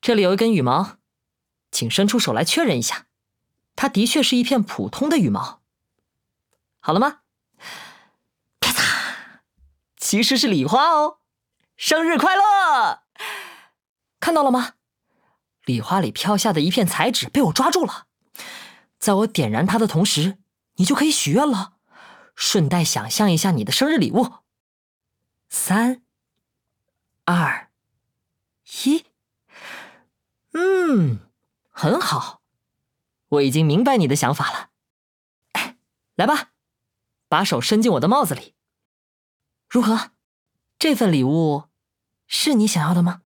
这里有一根羽毛，请伸出手来确认一下，它的确是一片普通的羽毛。好了吗？啪嚓，其实是礼花哦，生日快乐！看到了吗？礼花里飘下的一片彩纸被我抓住了，在我点燃它的同时，你就可以许愿了，顺带想象一下你的生日礼物。3、2、1，很好，我已经明白你的想法了。来吧，把手伸进我的帽子里。如何？这份礼物是你想要的吗？